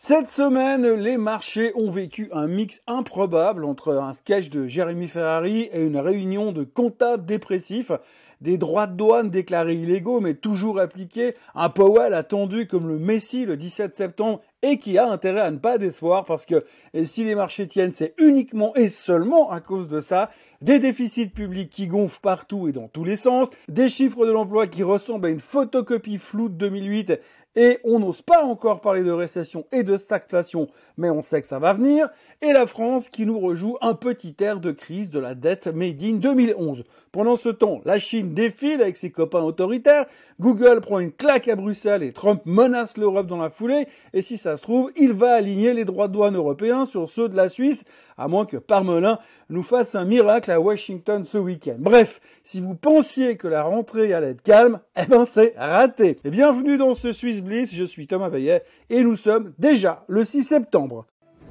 Cette semaine, les marchés ont vécu un mix improbable entre un sketch de Jérémy Ferrari et une réunion de comptables dépressifs, des droits de douane déclarés illégaux mais toujours appliqués, un Powell attendu comme le Messie le 17 septembre et qui a intérêt à ne pas décevoir parce que si les marchés tiennent, c'est uniquement et seulement à cause de ça, des déficits publics qui gonflent partout et dans tous les sens, des chiffres de l'emploi qui ressemblent à une photocopie floue de 2008 et on n'ose pas encore parler de récession et de stagflation, mais on sait que ça va venir, et la France qui nous rejoue un petit air de crise de la dette made in 2011. Pendant ce temps, la Chine défile avec ses copains autoritaires, Google prend une claque à Bruxelles et Trump menace l'Europe dans la foulée, et si ça se trouve, il va aligner les droits de douane européens sur ceux de la Suisse, à moins que Parmelin nous fasse un miracle à Washington ce week-end. Bref, si vous pensiez que la rentrée allait être calme, eh ben c'est raté. Et bienvenue dans ce Swiss Bliss, je suis Thomas Veillet et nous sommes déjà le 6 septembre.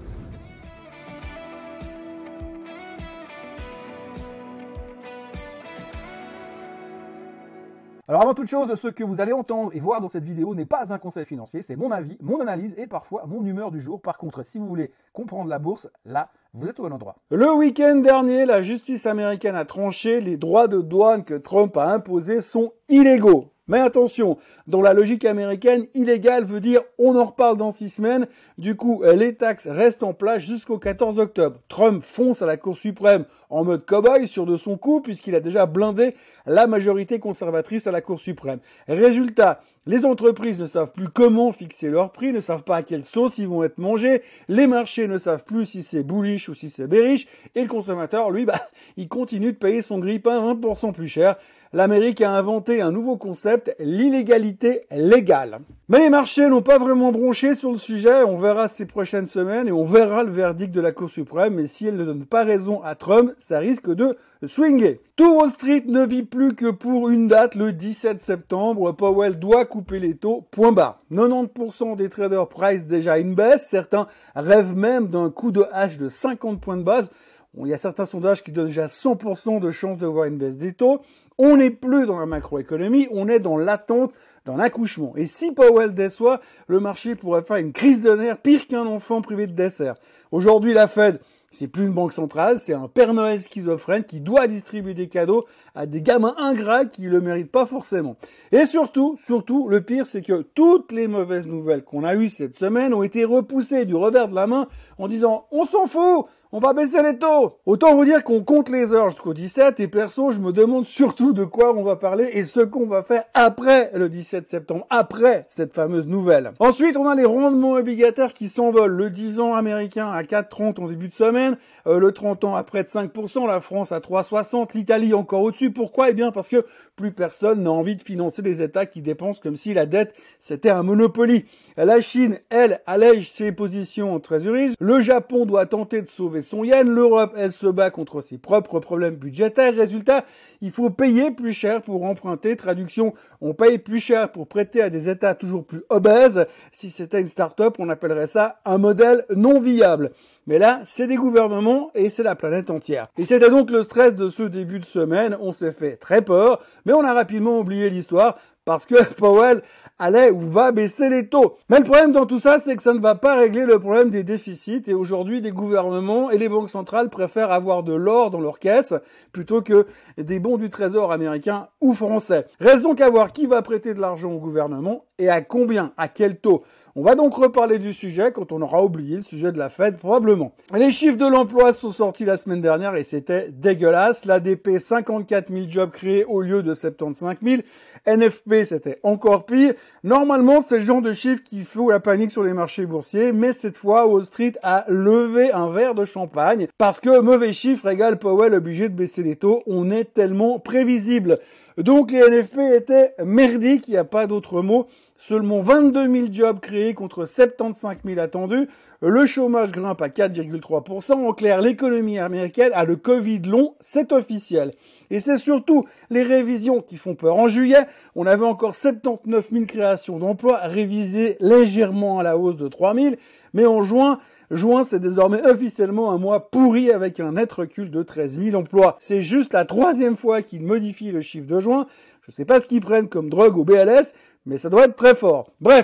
Alors avant toute chose, ce que vous allez entendre et voir dans cette vidéo n'est pas un conseil financier, c'est mon avis, mon analyse et parfois mon humeur du jour. Par contre, si vous voulez comprendre la bourse, là, vous êtes au bon endroit. Le week-end dernier, la justice américaine a tranché, les droits de douane que Trump a imposés sont illégaux. Mais attention, dans la logique américaine, illégal veut dire on en reparle dans 6 semaines. Du coup, les taxes restent en place jusqu'au 14 octobre. Trump fonce à la Cour suprême en mode cow-boy sûr de son coup puisqu'il a déjà blindé la majorité conservatrice à la Cour suprême. Résultat, les entreprises ne savent plus comment fixer leurs prix, ne savent pas à quelle sauce ils vont être mangés, les marchés ne savent plus si c'est bullish ou si c'est bearish, et le consommateur, lui, il continue de payer son grille-pain 20% plus cher. L'Amérique a inventé un nouveau concept, l'illégalité légale. Mais les marchés n'ont pas vraiment bronché sur le sujet, on verra ces prochaines semaines et on verra le verdict de la Cour suprême, mais si elle ne donne pas raison à Trump, ça risque de swinger. Tout Wall Street ne vit plus que pour une date, le 17 septembre, Powell doit couper les taux, point barre. 90% des traders price déjà une baisse, certains rêvent même d'un coup de hache de 50 points de base. Il y a certains sondages qui donnent déjà 100% de chances de voir une baisse des taux. On n'est plus dans la macroéconomie, on est dans l'attente d'un accouchement. Et si Powell déçoit, le marché pourrait faire une crise de nerfs pire qu'un enfant privé de dessert. Aujourd'hui, la Fed, c'est plus une banque centrale, c'est un Père Noël schizophrène qui doit distribuer des cadeaux à des gamins ingrats qui le méritent pas forcément. Et surtout, le pire, c'est que toutes les mauvaises nouvelles qu'on a eues cette semaine ont été repoussées du revers de la main en disant « on s'en fout !» On va baisser les taux. Autant vous dire qu'on compte les heures jusqu'au 17 et perso, je me demande surtout de quoi on va parler et ce qu'on va faire après le 17 septembre, après cette fameuse nouvelle. Ensuite, on a les rendements obligataires qui s'envolent. Le 10 ans américain à 4,30 en début de semaine, le 30 ans à près de 5%, la France à 3,60, l'Italie encore au-dessus. Pourquoi? Eh bien parce que plus personne n'a envie de financer des États qui dépensent comme si la dette c'était un monopoly. La Chine, elle, allège ses positions en trésorerie. Le Japon doit tenter de sauver son yen. L'Europe, elle se bat contre ses propres problèmes budgétaires. Résultat, il faut payer plus cher pour emprunter. Traduction, on paye plus cher pour prêter à des États toujours plus obèses. Si c'était une start-up, on appellerait ça un modèle non viable. Mais là, c'est des gouvernements et c'est la planète entière. Et c'était donc le stress de ce début de semaine. On s'est fait très peur, mais on a rapidement oublié l'histoire parce que Powell allait ou va baisser les taux. Mais le problème dans tout ça, c'est que ça ne va pas régler le problème des déficits. Et aujourd'hui, les gouvernements et les banques centrales préfèrent avoir de l'or dans leur caisse plutôt que des bons du trésor américain ou français. Reste donc à voir qui va prêter de l'argent au gouvernement et à combien, à quel taux. On va donc reparler du sujet quand on aura oublié le sujet de la Fed, probablement. Les chiffres de l'emploi sont sortis la semaine dernière et c'était dégueulasse. L'ADP, 54 000 jobs créés au lieu de 75 000. NFP, c'était encore pire. Normalement, c'est le genre de chiffres qui fout la panique sur les marchés boursiers, mais cette fois, Wall Street a levé un verre de champagne parce que mauvais chiffres égale Powell obligé de baisser les taux. On est tellement prévisible. Donc les NFP étaient merdiques, il n'y a pas d'autre mot. Seulement 22 000 jobs créés contre 75 000 attendus. Le chômage grimpe à 4,3%. En clair, l'économie américaine a le Covid long, c'est officiel. Et c'est surtout les révisions qui font peur. En juillet, on avait encore 79 000 créations d'emplois, révisées légèrement à la hausse de 3 000. Mais en juin, c'est désormais officiellement un mois pourri avec un net recul de 13 000 emplois. C'est juste la 3e fois qu'ils modifient le chiffre de juin. Je sais pas ce qu'ils prennent comme drogue au BLS, mais ça doit être très fort. Bref,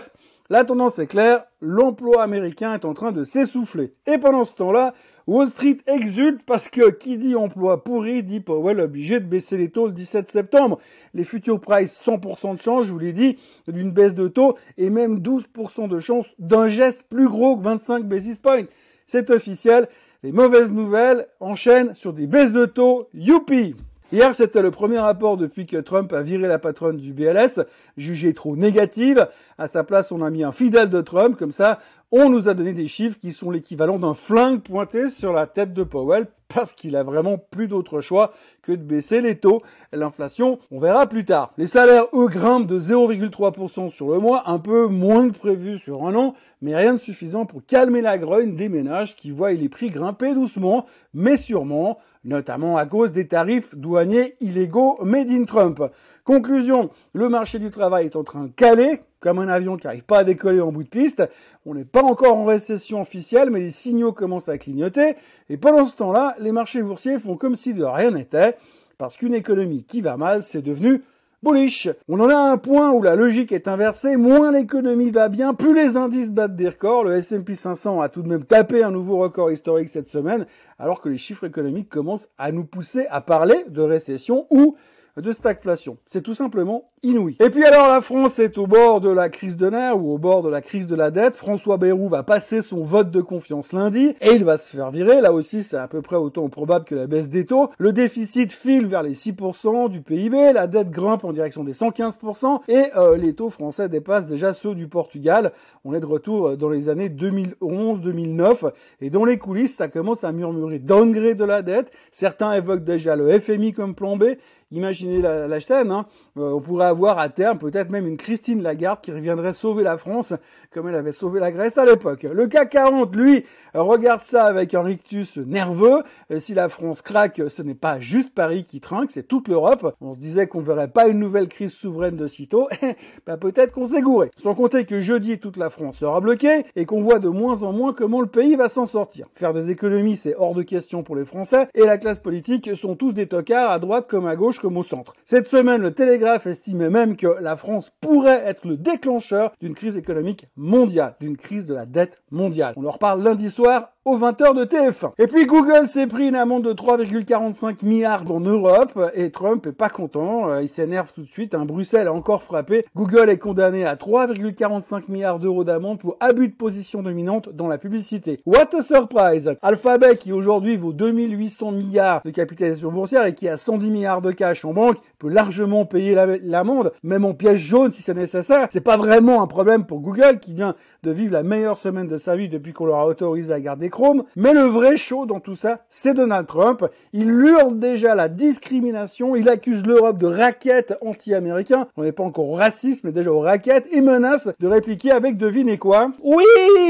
La tendance est claire, l'emploi américain est en train de s'essouffler. Et pendant ce temps-là, Wall Street exulte parce que qui dit emploi pourri dit Powell obligé de baisser les taux le 17 septembre. Les futures price 100% de chance, je vous l'ai dit, d'une baisse de taux et même 12% de chance d'un geste plus gros que 25 basis points. C'est officiel, les mauvaises nouvelles enchaînent sur des baisses de taux, youpi! Hier, c'était le premier rapport depuis que Trump a viré la patronne du BLS, jugée trop négative. À sa place, on a mis un fidèle de Trump, comme ça, on nous a donné des chiffres qui sont l'équivalent d'un flingue pointé sur la tête de Powell, parce qu'il a vraiment plus d'autre choix que de baisser les taux. L'inflation, on verra plus tard. Les salaires, eux, grimpent de 0,3% sur le mois, un peu moins que prévu sur un an, mais rien de suffisant pour calmer la grogne des ménages qui voient les prix grimper doucement, mais sûrement, notamment à cause des tarifs douaniers illégaux made in Trump. Conclusion, le marché du travail est en train de caler, comme un avion qui n'arrive pas à décoller en bout de piste. On n'est pas encore en récession officielle, mais les signaux commencent à clignoter. Et pendant ce temps-là, les marchés boursiers font comme si de rien n'était, parce qu'une économie qui va mal, c'est devenu bullish. On en a un point où la logique est inversée, moins l'économie va bien, plus les indices battent des records. Le S&P 500 a tout de même tapé un nouveau record historique cette semaine, alors que les chiffres économiques commencent à nous pousser à parler de récession ou de stagflation. C'est tout simplement inouï. Et puis alors la France est au bord de la crise de nerfs ou au bord de la crise de la dette. François Bayrou va passer son vote de confiance lundi et il va se faire virer. Là aussi, c'est à peu près autant probable que la baisse des taux. Le déficit file vers les 6% du PIB, la dette grimpe en direction des 115% et les taux français dépassent déjà ceux du Portugal. On est de retour dans les années 2011-2009 et dans les coulisses, ça commence à murmurer downgrade de la dette. Certains évoquent déjà le FMI comme plan B. Imaginez la chaîne, hein. On pourrait avoir à terme peut-être même une Christine Lagarde qui reviendrait sauver la France comme elle avait sauvé la Grèce à l'époque. Le CAC 40, lui, regarde ça avec un rictus nerveux. Si la France craque, ce n'est pas juste Paris qui trinque, c'est toute l'Europe. On se disait qu'on verrait pas une nouvelle crise souveraine de sitôt. Peut-être qu'on s'est gouré. Sans compter que jeudi, toute la France sera bloquée et qu'on voit de moins en moins comment le pays va s'en sortir. Faire des économies, c'est hors de question pour les Français et la classe politique sont tous des tocards à droite comme à gauche comme au centre. Cette semaine, le Télégraphe estimait même que la France pourrait être le déclencheur d'une crise économique mondiale, d'une crise de la dette mondiale. On en reparle lundi soir aux 20h de TF1. Et puis Google s'est pris une amende de 3,45 milliards en Europe et Trump est pas content, il s'énerve tout de suite, Bruxelles a encore frappé. Google est condamné à 3,45 milliards d'euros d'amende pour abus de position dominante dans la publicité. What a surprise! Alphabet, qui aujourd'hui vaut 2800 milliards de capitalisation boursière et qui a 110 milliards de cash en banque, peut largement payer l'amende, même en pièce jaune si c'est nécessaire. C'est pas vraiment un problème pour Google qui vient de vivre la meilleure semaine de sa vie depuis qu'on leur a autorisé à garder Chrome. Mais le vrai show dans tout ça, c'est Donald Trump. Il hurle déjà la discrimination, il accuse l'Europe de racket anti-américain. On n'est pas encore au racisme, mais déjà au racket, et menace de répliquer avec, devinez quoi? Oui!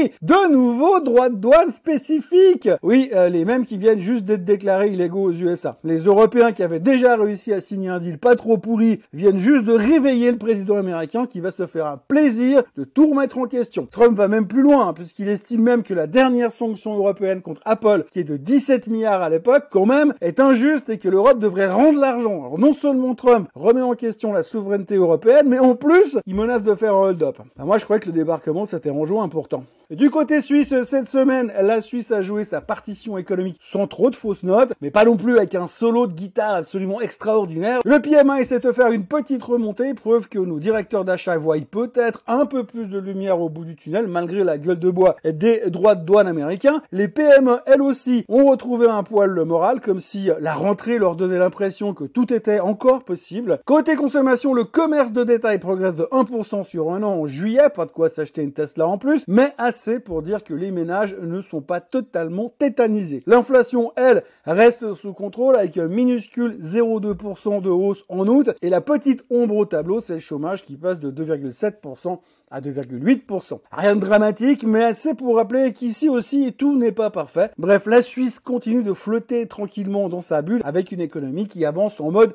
De nouveaux droits de douane spécifiques! Oui, les mêmes qui viennent juste d'être déclarés illégaux aux USA. Les Européens qui avaient déjà réussi à signer un deal pas trop pourri viennent juste de réveiller le président américain qui va se faire un plaisir de tout remettre en question. Trump va même plus loin, puisqu'il estime même que la dernière sanction européenne contre Apple, qui est de 17 milliards à l'époque, quand même, est injuste et que l'Europe devrait rendre l'argent. Alors non seulement Trump remet en question la souveraineté européenne, mais en plus, il menace de faire un hold-up. Moi, je croyais que le débarquement, c'était un enjeu important. Du côté suisse, cette semaine, la Suisse a joué sa partition économique sans trop de fausses notes, mais pas non plus avec un solo de guitare absolument extraordinaire. Le PMI s'est offert une petite remontée, preuve que nos directeurs d'achat voient peut-être un peu plus de lumière au bout du tunnel, malgré la gueule de bois des droits de douane américains. Les PME, elles aussi, ont retrouvé un poil le moral, comme si la rentrée leur donnait l'impression que tout était encore possible. Côté consommation, le commerce de détail progresse de 1% sur un an en juillet, pas de quoi s'acheter une Tesla en plus, mais assez pour dire que les ménages ne sont pas totalement tétanisés. L'inflation, elle, reste sous contrôle avec un minuscule 0,2% de hausse en août et la petite ombre au tableau, c'est le chômage qui passe de 2,7% à 2,8%. Rien de dramatique, mais assez pour rappeler qu'ici aussi, tout n'est pas parfait. Bref, la Suisse continue de flotter tranquillement dans sa bulle avec une économie qui avance en mode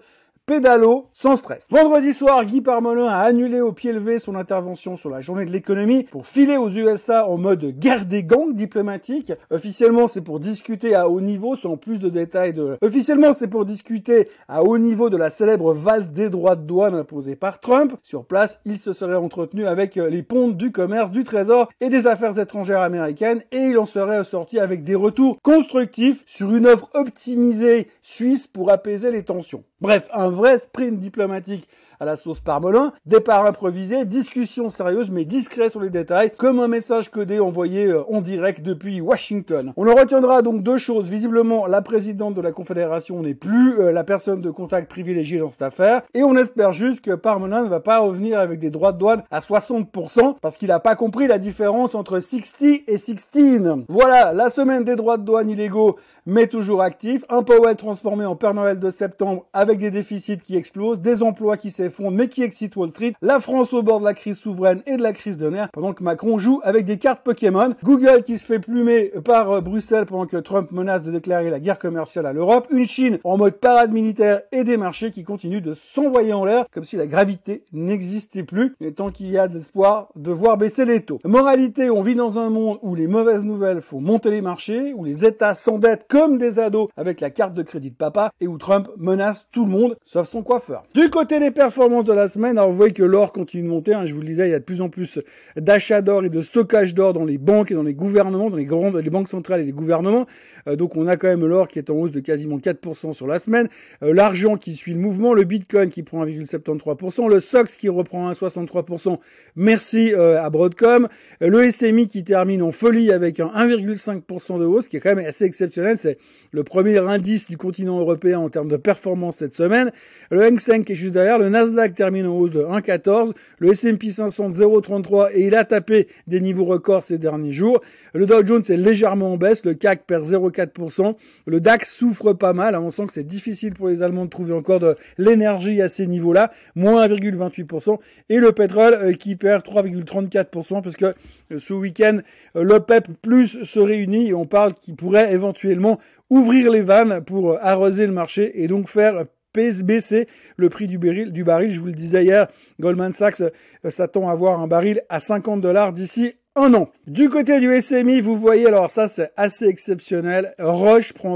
pédalo sans stress. Vendredi soir, Guy Parmelin a annulé au pied levé son intervention sur la journée de l'économie pour filer aux USA en mode guerre des gangs diplomatiques. Officiellement, c'est pour discuter à haut niveau, sans plus de détails Officiellement, c'est pour discuter à haut niveau de la célèbre valse des droits de douane imposée par Trump. Sur place, il se serait entretenu avec les pontes du commerce, du trésor et des affaires étrangères américaines et il en serait sorti avec des retours constructifs sur une offre optimisée suisse pour apaiser les tensions. Bref, un vrai sprint diplomatique à la sauce Parmelin, départ improvisé, discussion sérieuse mais discret sur les détails, comme un message codé envoyé en direct depuis Washington. On en retiendra donc deux choses. Visiblement, la présidente de la Confédération n'est plus la personne de contact privilégiée dans cette affaire, et on espère juste que Parmelin ne va pas revenir avec des droits de douane à 60%, parce qu'il n'a pas compris la différence entre 60 et 16. Voilà, la semaine des droits de douane illégaux, mais toujours actifs, un Powell transformé en Père Noël de septembre avec des déficits qui explosent, des emplois qui s'effondrent mais qui excitent Wall Street, la France au bord de la crise souveraine et de la crise de nerfs pendant que Macron joue avec des cartes Pokémon, Google qui se fait plumer par Bruxelles pendant que Trump menace de déclarer la guerre commerciale à l'Europe, une Chine en mode parade militaire et des marchés qui continuent de s'envoyer en l'air comme si la gravité n'existait plus, et tant qu'il y a de l'espoir de voir baisser les taux. Moralité, on vit dans un monde où les mauvaises nouvelles font monter les marchés, où les États s'endettent comme des ados avec la carte de crédit de papa et où Trump menace tout le monde, sauf son coiffeur. Du côté des performances de la semaine, alors vous voyez que l'or continue de monter, je vous le disais, il y a de plus en plus d'achats d'or et de stockage d'or dans les banques et dans les gouvernements, dans les banques centrales et les gouvernements. Donc on a quand même l'or qui est en hausse de quasiment 4% sur la semaine, l'argent qui suit le mouvement, le bitcoin qui prend 1,73%, le SOX qui reprend 1,63%, merci à Broadcom, le SMI qui termine en folie avec un 1,5% de hausse, qui est quand même assez exceptionnel, c'est le premier indice du continent européen en termes de performance cette semaine, le Hang Seng qui est juste derrière, le Nasdaq termine en hausse de 1,14, le S&P 500 de 0,33 et il a tapé des niveaux records ces derniers jours, le Dow Jones est légèrement en baisse, le CAC perd 0,4%, le DAX souffre pas mal, on sent que c'est difficile pour les Allemands de trouver encore de l'énergie à ces niveaux-là, moins 1,28%, et le pétrole qui perd 3,34% parce que ce week-end, l'OPEP plus se réunit et on parle qu'il pourrait éventuellement ouvrir les vannes pour arroser le marché et donc faire baisser le prix du baril. Je vous le disais hier, Goldman Sachs s'attend à voir un baril à $50 d'ici un an. Du côté du SMI, vous voyez, alors ça c'est assez exceptionnel. Roche prend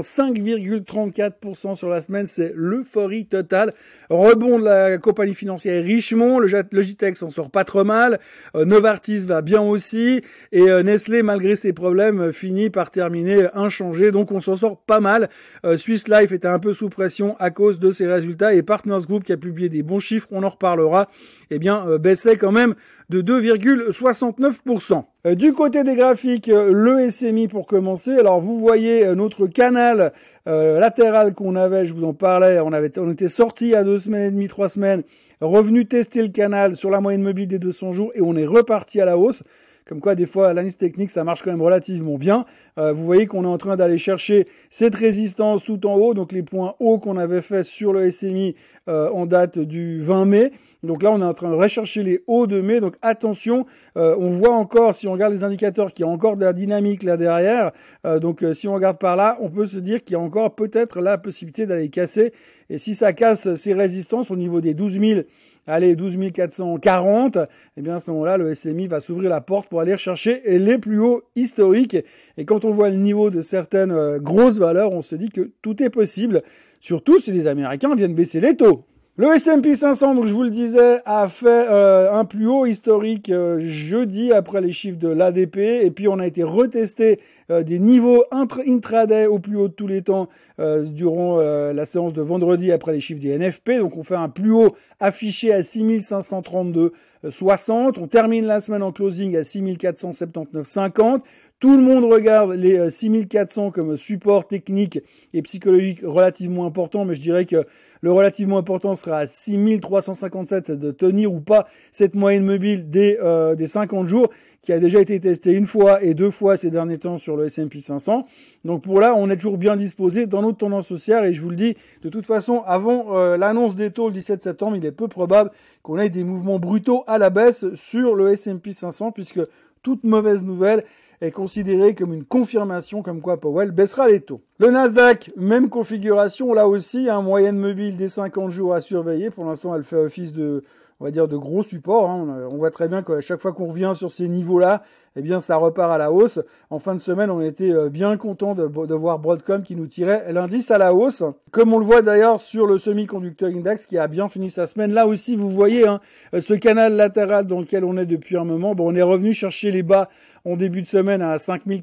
5,34% sur la semaine, c'est l'euphorie totale. Rebond de la compagnie financière Richemont, le Logitech s'en sort pas trop mal, Novartis va bien aussi, et Nestlé, malgré ses problèmes, finit par terminer inchangé, donc on s'en sort pas mal. Swiss Life était un peu sous pression à cause de ses résultats, et Partners Group qui a publié des bons chiffres, on en reparlera, baissait quand même de 2,69%. Du côté des graphiques, le SMI pour commencer. Alors vous voyez notre canal latéral qu'on avait, je vous en parlais, on était sorti à 2 semaines et demie, 3 semaines, revenu tester le canal sur la moyenne mobile des 200 jours et on est reparti à la hausse. Comme quoi, des fois, l'analyse technique, ça marche quand même relativement bien. Vous voyez qu'on est en train d'aller chercher cette résistance tout en haut, donc les points hauts qu'on avait fait sur le SMI en date du 20 mai. Donc là, on est en train de rechercher les hauts de mai. Donc attention, on voit encore, si on regarde les indicateurs, qu'il y a encore de la dynamique là derrière. Donc si on regarde par là, on peut se dire qu'il y a encore peut-être la possibilité d'aller casser. Et si ça casse ces résistances au niveau des 12 000, 12 440, à ce moment-là, le SMI va s'ouvrir la porte pour aller chercher les plus hauts historiques. Et quand on voit le niveau de certaines grosses valeurs, on se dit que tout est possible, surtout si les Américains viennent baisser les taux. Le S&P 500, donc je vous le disais, a fait un plus haut historique jeudi après les chiffres de l'ADP, et puis on a été retesté des niveaux intraday au plus haut de tous les temps durant la séance de vendredi après les chiffres des NFP. Donc on fait un plus haut affiché à 6532,60. On termine la semaine en closing à 6479,50. Tout le monde regarde les 6400 comme support technique et psychologique relativement important, mais je dirais que le relativement important sera à 6357, c'est de tenir ou pas cette moyenne mobile des 50 jours, qui a déjà été testée une fois et 2 fois ces derniers temps sur le S&P 500. Donc pour là, on est toujours bien disposé dans notre tendance haussière, et je vous le dis, de toute façon, avant l'annonce des taux le 17 septembre, il est peu probable qu'on ait des mouvements brutaux à la baisse sur le S&P 500, puisque toute mauvaise nouvelle est considéré comme une confirmation comme quoi Powell baissera les taux. Le Nasdaq, même configuration, là aussi, hein, moyenne mobile des 50 jours à surveiller. Pour l'instant, elle fait office de, on va dire, de gros support. Hein. On voit très bien qu'à chaque fois qu'on revient sur ces niveaux-là, eh bien, ça repart à la hausse. En fin de semaine, on était bien content de voir Broadcom qui nous tirait l'indice à la hausse. Comme on le voit d'ailleurs sur le semi-conducteur index qui a bien fini sa semaine. Là aussi, vous voyez, hein, ce canal latéral dans lequel on est depuis un moment. Bon, on est revenu chercher les bas en début de semaine à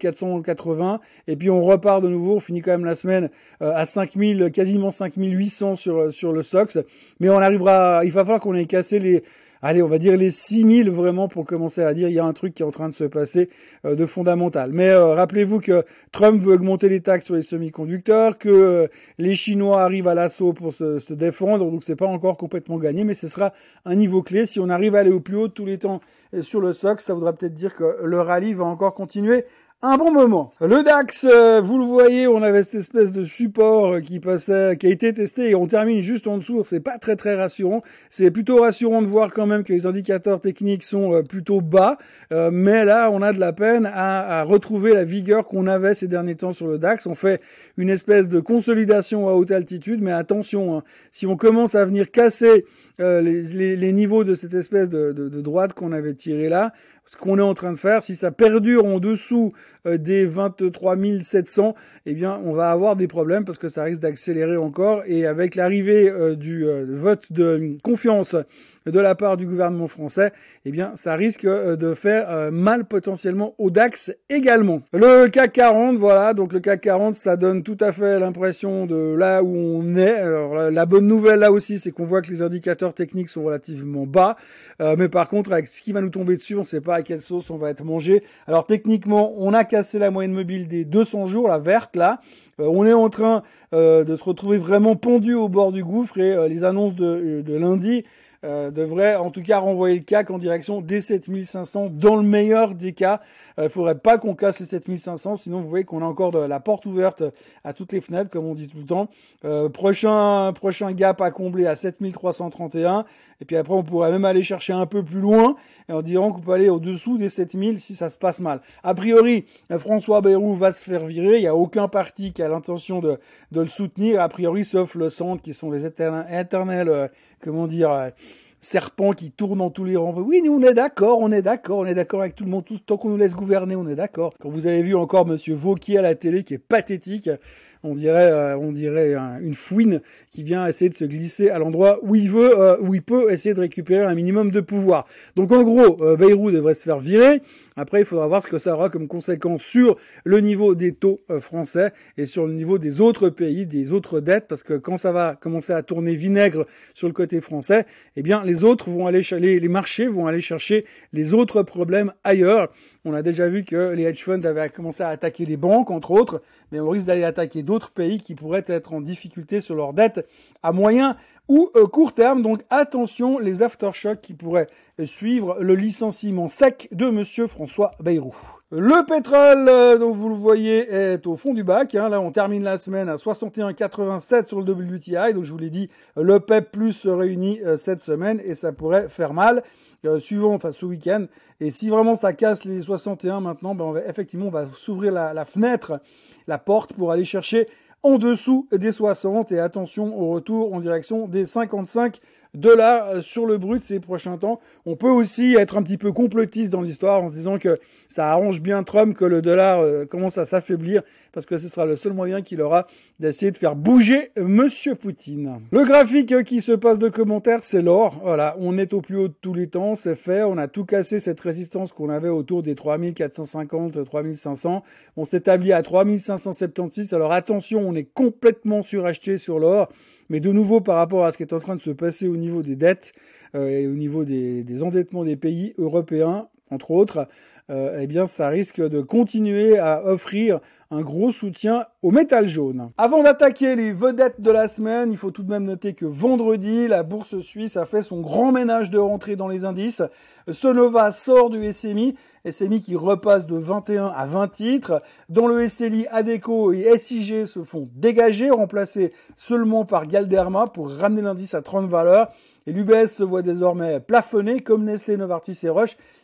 5480 et puis on repart de nouveau, on finit quand même la semaine à 5000, quasiment 5800 sur le SOX, mais on arrivera, il va falloir qu'on ait cassé on va dire les 6000 vraiment pour commencer à dire il y a un truc qui est en train de se passer de fondamental. Mais rappelez-vous que Trump veut augmenter les taxes sur les semi-conducteurs, que les Chinois arrivent à l'assaut pour se défendre, donc c'est pas encore complètement gagné, mais ce sera un niveau clé. Si on arrive à aller au plus haut tous les temps sur le SOX, ça voudra peut-être dire que le rallye va encore continuer un bon moment. Le DAX, vous le voyez, on avait cette espèce de support qui passait, qui a été testé et on termine juste en dessous. C'est pas très très rassurant. C'est plutôt rassurant de voir quand même que les indicateurs techniques sont plutôt bas, mais là on a de la peine à retrouver la vigueur qu'on avait ces derniers temps sur le DAX. On fait une espèce de consolidation à haute altitude, mais attention, hein, si on commence à venir casser les niveaux de cette espèce de droite qu'on avait tiré là, ce qu'on est en train de faire, si ça perdure en dessous des 23 700, eh bien, on va avoir des problèmes parce que ça risque d'accélérer encore. Et avec l'arrivée du vote de confiance de la part du gouvernement français, eh bien, ça risque de faire mal potentiellement au DAX également. Le CAC 40, voilà, donc le CAC 40, ça donne tout à fait l'impression de là où on est. Alors, la bonne nouvelle là aussi, c'est qu'on voit que les indicateurs techniques sont relativement bas, mais par contre, avec ce qui va nous tomber dessus, on ne sait pas à quelle sauce on va être mangé. Alors techniquement, on a cassé la moyenne mobile des 200 jours, la verte là. On est en train de se retrouver vraiment pendu au bord du gouffre et les annonces de lundi devrait en tout cas renvoyer le CAC en direction des 7500 dans le meilleur des cas. Il faudrait pas qu'on casse les 7500, sinon vous voyez qu'on a encore de la porte ouverte à toutes les fenêtres, comme on dit tout le temps. Prochain gap à combler à 7331, et puis après on pourrait même aller chercher un peu plus loin, et en disant qu'on peut aller au-dessous des 7000 si ça se passe mal. A priori, François Bayrou va se faire virer, il n'y a aucun parti qui a l'intention de le soutenir, a priori, sauf le centre, qui sont les éternels serpents qui tournent dans tous les rangs. Oui, nous, on est d'accord avec tout le monde, tant qu'on nous laisse gouverner, on est d'accord. Quand vous avez vu encore Monsieur Wauquiez à la télé, qui est pathétique, on dirait une fouine qui vient essayer de se glisser à l'endroit où il veut, où il peut essayer de récupérer un minimum de pouvoir. Donc en gros, Bayrou devrait se faire virer. Après, il faudra voir ce que ça aura comme conséquence sur le niveau des taux français et sur le niveau des autres pays, des autres dettes, parce que quand ça va commencer à tourner vinaigre sur le côté français, eh bien les autres vont aller, les marchés vont aller chercher les autres problèmes ailleurs. On a déjà vu que les hedge funds avaient commencé à attaquer les banques, entre autres, mais on risque d'aller attaquer d'autres pays qui pourraient être en difficulté sur leurs dettes à moyen ou court terme. Donc attention, les aftershocks qui pourraient suivre le licenciement sec de Monsieur François Bayrou. Le pétrole, donc vous le voyez, est au fond du bac. Hein. Là, on termine la semaine à 61,87 sur le WTI. Donc je vous l'ai dit, le PEP plus se réunit cette semaine et ça pourrait faire mal. Ce week-end. Et si vraiment ça casse les 61 maintenant, ben on va s'ouvrir la fenêtre, la porte pour aller chercher en dessous des 60 et attention au retour en direction des 55 $ sur le brut ces prochains temps. On peut aussi être un petit peu complotiste dans l'histoire en se disant que ça arrange bien Trump que le dollar commence à s'affaiblir parce que ce sera le seul moyen qu'il aura d'essayer de faire bouger Monsieur Poutine. Le graphique qui se passe de commentaires, c'est l'or. Voilà, on est au plus haut de tous les temps, c'est fait. On a tout cassé cette résistance qu'on avait autour des 3450, 3500. On s'établit à 3576. Alors attention, on est complètement suracheté sur l'or. Mais de nouveau, par rapport à ce qui est en train de se passer au niveau des dettes et au niveau des endettements des pays européens, entre autres, eh bien, ça risque de continuer à offrir un gros soutien au métal jaune. Avant d'attaquer les vedettes de la semaine, il faut tout de même noter que vendredi, la bourse suisse a fait son grand ménage de rentrée dans les indices. Sonova sort du SMI qui repasse de 21 à 20 titres. Dans le SLI, Adecco et SIG se font dégager, remplacés seulement par Galderma pour ramener l'indice à 30 valeurs. Et l'UBS se voit désormais plafonné, comme Nestlé, Novartis et Roche,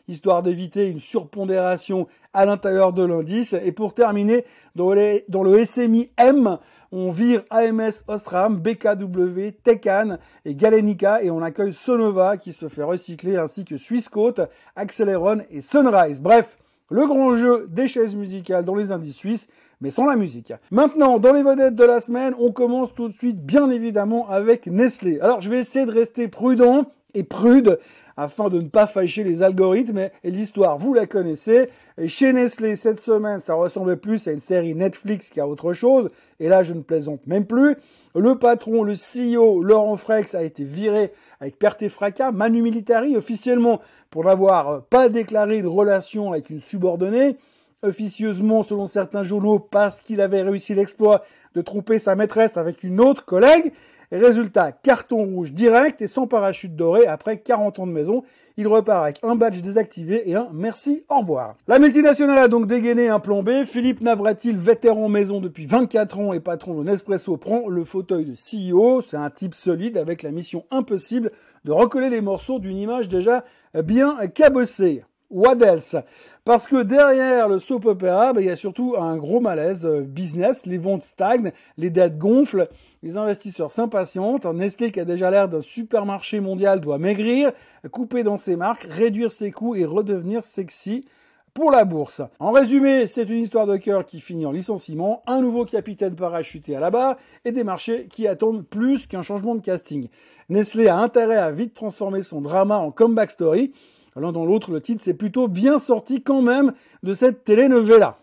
histoire d'éviter une surpondération à l'intérieur de l'indice. Et pour terminer, dans le SMI M, on vire AMS Osram, BKW, Tecan et Galenica, et on accueille Sonova qui se fait recycler, ainsi que Swissquote, Acceleron et Sunrise. Bref, le grand jeu des chaises musicales dans les indices suisses, mais sans la musique. Maintenant, dans les vedettes de la semaine, on commence tout de suite, bien évidemment, avec Nestlé. Alors, je vais essayer de rester prudent et prude, afin de ne pas fâcher les algorithmes, et l'histoire, vous la connaissez. Et chez Nestlé, cette semaine, ça ressemblait plus à une série Netflix qu'à autre chose, et là, je ne plaisante même plus. Le patron, le CEO, Laurent Frex, a été viré avec perte et fracas, manu militari, officiellement, pour n'avoir pas déclaré de relation avec une subordonnée, officieusement, selon certains journaux, parce qu'il avait réussi l'exploit de tromper sa maîtresse avec une autre collègue. Et résultat, carton rouge direct et sans parachute doré après 40 ans de maison. Il repart avec un badge désactivé et un merci, au revoir. La multinationale a donc dégainé un plan B. Philippe Navratil, vétéran maison depuis 24 ans et patron de Nespresso, prend le fauteuil de CEO. C'est un type solide avec la mission impossible de recoller les morceaux d'une image déjà bien cabossée. What else? Parce que derrière le soap opera, il y a surtout un gros malaise business. Les ventes stagnent, les dettes gonflent, les investisseurs s'impatientent. Nestlé, qui a déjà l'air d'un supermarché mondial, doit maigrir, couper dans ses marques, réduire ses coûts et redevenir sexy pour la bourse. En résumé, c'est une histoire de cœur qui finit en licenciement, un nouveau capitaine parachuté à la barre et des marchés qui attendent plus qu'un changement de casting. Nestlé a intérêt à vite transformer son drama en comeback story. L'un dans l'autre, le titre s'est plutôt bien sorti quand même de cette telenovela.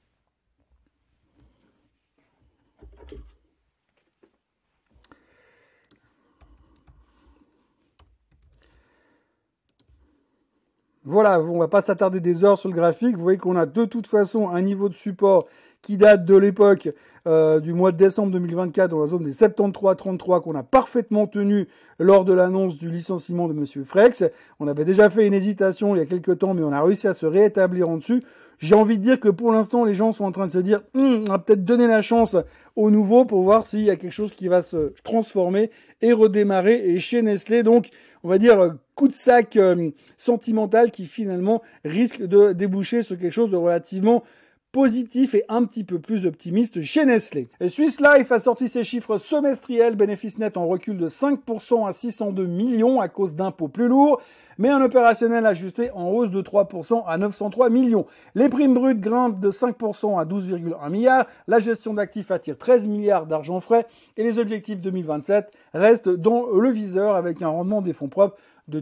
Voilà, on va pas s'attarder des heures sur le graphique. Vous voyez qu'on a de toute façon un niveau de support qui date de l'époque du mois de décembre 2024 dans la zone des 73,33 qu'on a parfaitement tenu lors de l'annonce du licenciement de Monsieur Frex. On avait déjà fait une hésitation il y a quelques temps, mais on a réussi à se réétablir en dessus. J'ai envie de dire que pour l'instant, les gens sont en train de se dire on va peut-être donner la chance au nouveau pour voir s'il y a quelque chose qui va se transformer et redémarrer. Et chez Nestlé, donc, on va dire coup de sac sentimental qui finalement risque de déboucher sur quelque chose de relativement positif et un petit peu plus optimiste chez Nestlé. Et Swiss Life a sorti ses chiffres semestriels, bénéfice net en recul de 5% à 602 millions à cause d'impôts plus lourds, mais un opérationnel ajusté en hausse de 3% à 903 millions. Les primes brutes grimpent de 5% à 12,1 milliards, la gestion d'actifs attire 13 milliards d'argent frais et les objectifs 2027 restent dans le viseur avec un rendement des fonds propres de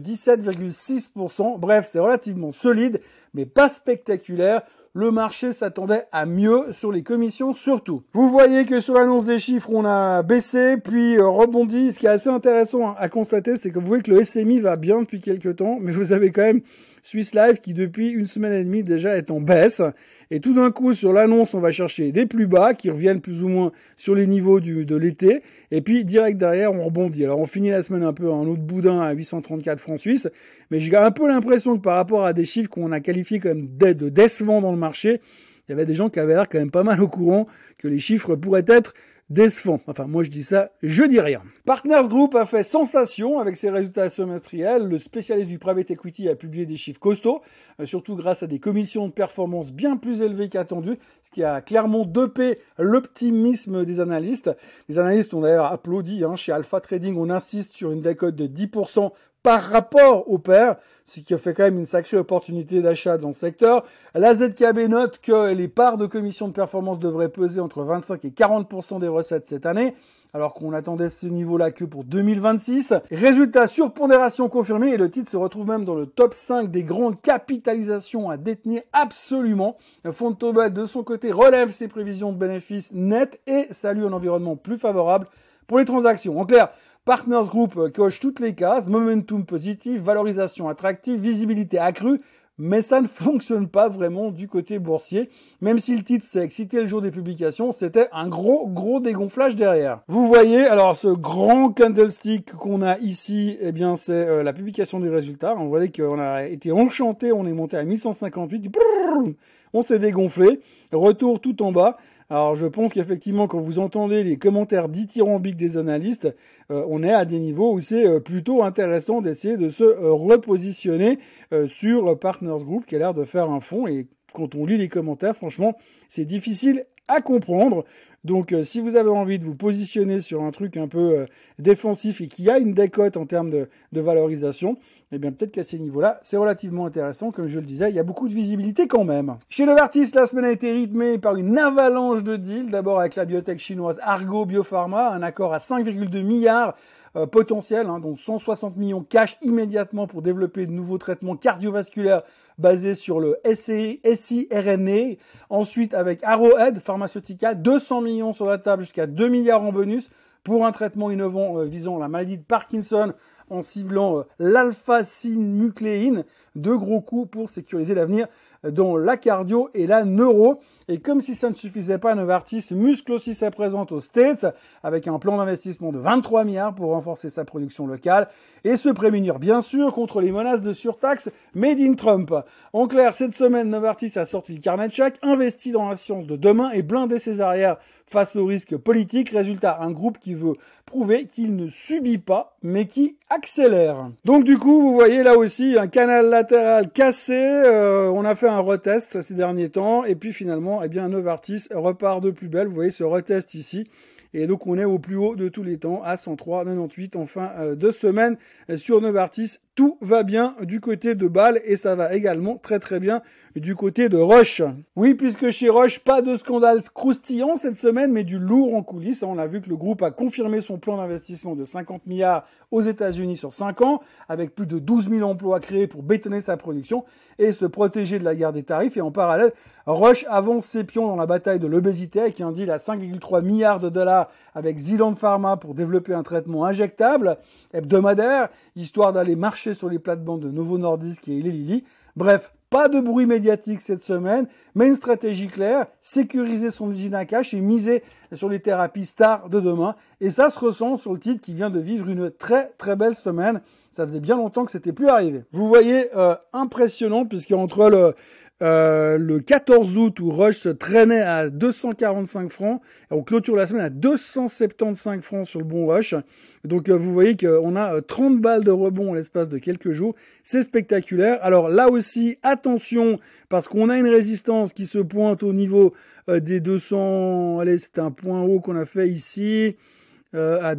17,6%. Bref, c'est relativement solide, mais pas spectaculaire. Le marché s'attendait à mieux sur les commissions surtout. Vous voyez que sur l'annonce des chiffres, on a baissé, puis rebondi. Ce qui est assez intéressant à constater, c'est que vous voyez que le SMI va bien depuis quelques temps, mais vous avez quand même Swiss Life qui depuis une semaine et demie déjà est en baisse. Et tout d'un coup, sur l'annonce, on va chercher des plus bas qui reviennent plus ou moins sur les niveaux de l'été. Et puis, direct derrière, on rebondit. Alors, on finit la semaine un peu en autre boudin à 834 francs suisses. Mais j'ai un peu l'impression que par rapport à des chiffres qu'on a qualifiés quand même de décevants dans le marché, il y avait des gens qui avaient l'air quand même pas mal au courant que les chiffres pourraient être décevant. Enfin, moi je dis ça, je dis rien. Partners Group a fait sensation avec ses résultats semestriels. Le spécialiste du private equity a publié des chiffres costauds, surtout grâce à des commissions de performance bien plus élevées qu'attendues, ce qui a clairement dopé l'optimisme des analystes. Les analystes ont d'ailleurs applaudi. Chez Alpha Trading, on insiste sur une décote de 10% par rapport au pair, ce qui fait quand même une sacrée opportunité d'achat dans le secteur. La ZKB note que les parts de commission de performance devraient peser entre 25 et 40% des recettes cette année, alors qu'on attendait ce niveau-là que pour 2026. Résultat, surpondération confirmée et le titre se retrouve même dans le top 5 des grandes capitalisations à détenir absolument. Le fonds de Tobel, de son côté, relève ses prévisions de bénéfices nets et salue un environnement plus favorable pour les transactions. En clair, Partners Group coche toutes les cases, momentum positif, valorisation attractive, visibilité accrue, mais ça ne fonctionne pas vraiment du côté boursier. Même si le titre s'est excité le jour des publications, c'était un gros dégonflage derrière. Vous voyez, alors ce grand candlestick qu'on a ici, eh bien c'est la publication des résultats. On voyait qu'on a été enchanté, on est monté à 1158, on s'est dégonflé, retour tout en bas. Alors je pense qu'effectivement quand vous entendez les commentaires dithyrambiques des analystes, on est à des niveaux où c'est plutôt intéressant d'essayer de se repositionner sur Partners Group qui a l'air de faire un fond, et quand on lit les commentaires, franchement, c'est difficile à comprendre. Donc si vous avez envie de vous positionner sur un truc un peu défensif et qui a une décote en termes de valorisation, eh bien peut-être qu'à ces niveaux-là, c'est relativement intéressant. Comme je le disais, il y a beaucoup de visibilité quand même. Chez Novartis, la semaine a été rythmée par une avalanche de deals. D'abord avec la biotech chinoise Argo Biopharma, un accord à 5,2 milliards potentiel, dont 160 millions cash immédiatement pour développer de nouveaux traitements cardiovasculaires basés sur le siRNA. Ensuite, avec Arrowhead Pharmaceutica, 200 millions sur la table jusqu'à 2 milliards en bonus pour un traitement innovant visant la maladie de Parkinson en ciblant l'alpha-synucléine. Deux gros coups pour sécuriser l'avenir dans la cardio et la neuro. Et comme si ça ne suffisait pas, Novartis muscle aussi sa présence aux States avec un plan d'investissement de 23 milliards pour renforcer sa production locale et se prémunir bien sûr contre les menaces de surtaxe made in Trump. En clair, cette semaine, Novartis a sorti le carnet de chèques, investi dans la science de demain et blindé ses arrières face aux risques politiques. Résultat, un groupe qui veut prouver qu'il ne subit pas, mais qui accélère. Donc du coup, vous voyez là aussi un canal latéral cassé. On a fait un retest ces derniers temps, et puis finalement, eh bien, Novartis repart de plus belle. Vous voyez ce retest ici. Et donc, on est au plus haut de tous les temps, à 103,98 en fin de semaine sur Novartis. Tout va bien du côté de Bâle et ça va également très très bien du côté de Roche. Oui, puisque chez Roche, pas de scandale croustillant cette semaine, mais du lourd en coulisses. On a vu que le groupe a confirmé son plan d'investissement de 50 milliards aux États-Unis sur 5 ans, avec plus de 12 000 emplois créés pour bétonner sa production et se protéger de la guerre des tarifs. Et en parallèle, Roche avance ses pions dans la bataille de l'obésité avec un deal à 5,3 milliards de dollars avec Zealand Pharma pour développer un traitement injectable hebdomadaire, histoire d'aller marcher sur les plates-bandes de Novo Nordisk et Eli Lilly. Bref, pas de bruit médiatique cette semaine, mais une stratégie claire, sécuriser son usine à cash et miser sur les thérapies stars de demain. Et ça se ressent sur le titre qui vient de vivre une très très belle semaine. Ça faisait bien longtemps que c'était plus arrivé. Vous voyez, impressionnant, puisqu'entre le 14 août où Roche se traînait à 245 francs, on clôture la semaine à 275 francs sur le bon Roche. Donc vous voyez qu'on a 30 balles de rebond en l'espace de quelques jours. C'est spectaculaire. Alors là aussi, attention, parce qu'on a une résistance qui se pointe au niveau des 200... Allez, c'est un point haut qu'on a fait ici, à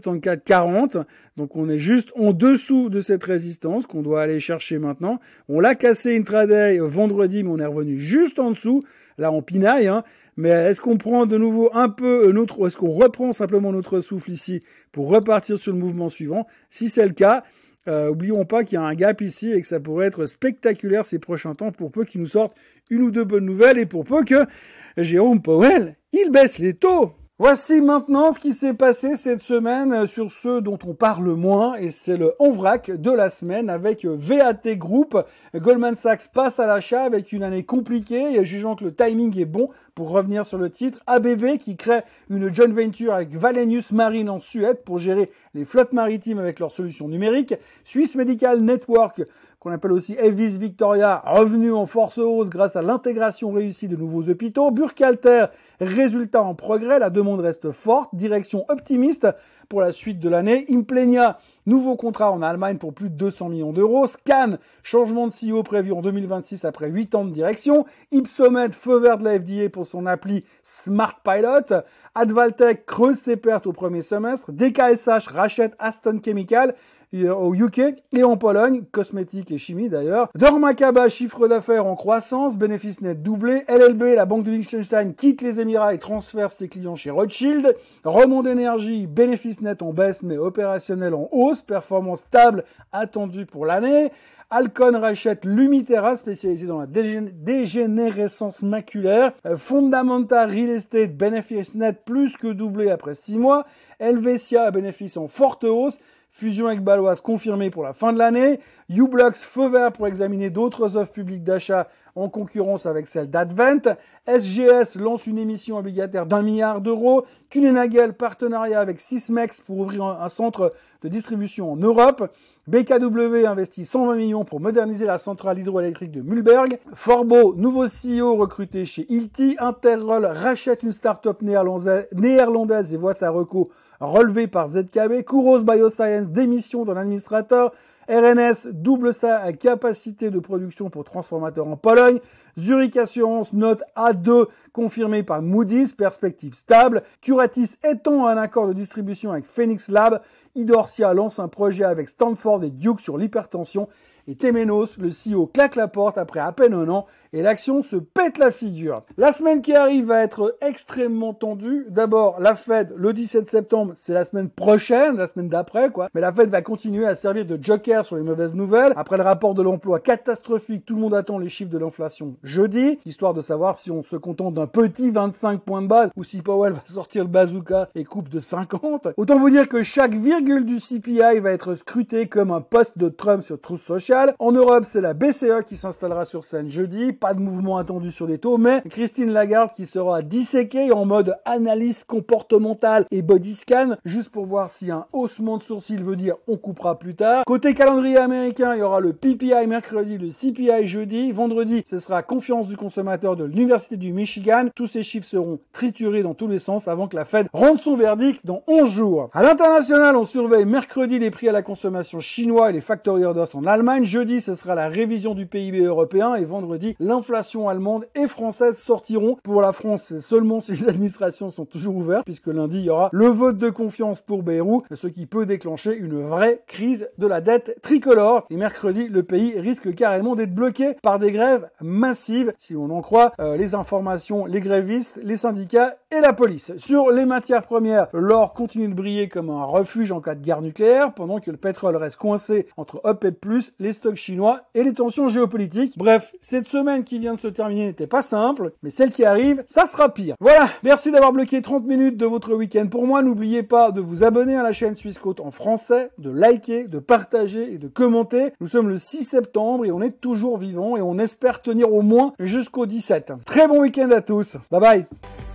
274,40. Donc on est juste en dessous de cette résistance qu'on doit aller chercher maintenant. On l'a cassé intraday vendredi, mais on est revenu juste en dessous. Là, on pinaille, Mais est-ce qu'on prend de nouveau un peu ou est-ce qu'on reprend simplement notre souffle ici pour repartir sur le mouvement suivant? Si c'est le cas, oublions pas qu'il y a un gap ici et que ça pourrait être spectaculaire ces prochains temps pour peu qu'il nous sorte une ou deux bonnes nouvelles et pour peu que Jérôme Powell, il baisse les taux. Voici maintenant ce qui s'est passé cette semaine sur ceux dont on parle moins, et c'est le en vrac de la semaine avec VAT Group. Goldman Sachs passe à l'achat avec une année compliquée et jugeant que le timing est bon pour revenir sur le titre. ABB qui crée une joint venture avec Wallenius Marine en Suède pour gérer les flottes maritimes avec leurs solutions numériques. Swiss Medical Network, qu'on appelle aussi Avis Victoria, revenu en force hausse grâce à l'intégration réussie de nouveaux hôpitaux. Burkhalter, résultat en progrès, la demande reste forte, direction optimiste pour la suite de l'année. Implenia, nouveau contrat en Allemagne pour plus de 200 millions d'euros. Scan, changement de CEO prévu en 2026 après 8 ans de direction. Ipsomed, feu vert de la FDA pour son appli Smart Pilot. Advaltech creuse ses pertes au premier semestre. DKSH rachète Aston Chemical au UK et en Pologne, cosmétiques et chimie d'ailleurs. Dormakaba, chiffre d'affaires en croissance, bénéfice net doublé. LLB, la banque de Liechtenstein, quitte les Émirats et transfère ses clients chez Rothschild. Remond d'énergie, bénéfice net en baisse mais opérationnel en hausse, performance stable attendue pour l'année. Alcon rachète Lumitera, spécialisé dans la dégénérescence maculaire. Fundamenta Real Estate, bénéfice net plus que doublé après 6 mois. Helvetia, bénéfice en forte hausse. Fusion avec Baloise confirmée pour la fin de l'année. uBlocks, feu vert pour examiner d'autres offres publiques d'achat en concurrence avec celle d'Advent. SGS lance une émission obligataire d'1 milliard d'euros. Kuehne+Nagel, partenariat avec Sysmex pour ouvrir un centre de distribution en Europe. BKW investit 120 millions pour moderniser la centrale hydroélectrique de Mühlberg. Forbo, nouveau CEO recruté chez Hilti. Interroll rachète une start-up néerlandaise et voit sa reco relevée par ZKB. Kouros Bioscience, démission d'un administrateur. RNS double sa capacité de production pour transformateurs en Pologne. Zurich Assurance note A2 confirmée par Moody's, perspective stable. Curatis étend un accord de distribution avec Phoenix Lab. Idorsia lance un projet avec Stanford et Duke sur l'hypertension. Et Temenos, le CEO, claque la porte après à peine un an et l'action se pète la figure. La semaine qui arrive va être extrêmement tendue. D'abord, la Fed, le 17 septembre, c'est la semaine prochaine, la semaine d'après, quoi. Mais la Fed va continuer à servir de joker sur les mauvaises nouvelles. Après le rapport de l'emploi catastrophique, tout le monde attend les chiffres de l'inflation jeudi, histoire de savoir si on se contente d'un petit 25 points de base ou si Powell va sortir le bazooka et coupe de 50. Autant vous dire que chaque virgule du CPI va être scruté comme un post de Trump sur Truth Social. En Europe, c'est la BCE qui s'installera sur scène jeudi. Pas de mouvement attendu sur les taux, mais Christine Lagarde qui sera disséquée en mode analyse comportementale et body scan, juste pour voir si un haussement de sourcil veut dire on coupera plus tard. Côté calendrier américain, il y aura le PPI mercredi, le CPI jeudi. Vendredi, ce sera confiance du consommateur de l'Université du Michigan. Tous ces chiffres seront triturés dans tous les sens avant que la Fed rende son verdict dans 11 jours. À l'international, on surveille mercredi les prix à la consommation chinois et les factory orders en Allemagne. Jeudi, ce sera la révision du PIB européen et vendredi, l'inflation allemande et française sortiront. Pour la France, c'est seulement si les administrations sont toujours ouvertes, puisque lundi, il y aura le vote de confiance pour Bayrou, ce qui peut déclencher une vraie crise de la dette tricolore. Et mercredi, le pays risque carrément d'être bloqué par des grèves massives, si on en croit les informations, les grévistes, les syndicats et la police. Sur les matières premières, l'or continue de briller comme un refuge en cas de guerre nucléaire, pendant que le pétrole reste coincé entre OPEP+, les stocks chinois et les tensions géopolitiques. Bref, cette semaine qui vient de se terminer n'était pas simple, mais celle qui arrive, ça sera pire. Voilà, merci d'avoir bloqué 30 minutes de votre week-end pour moi. N'oubliez pas de vous abonner à la chaîne Suisse Côte en français, de liker, de partager et de commenter. Nous sommes le 6 septembre et on est toujours vivant et on espère tenir au moins jusqu'au 17. Très bon week-end à tous. Bye bye.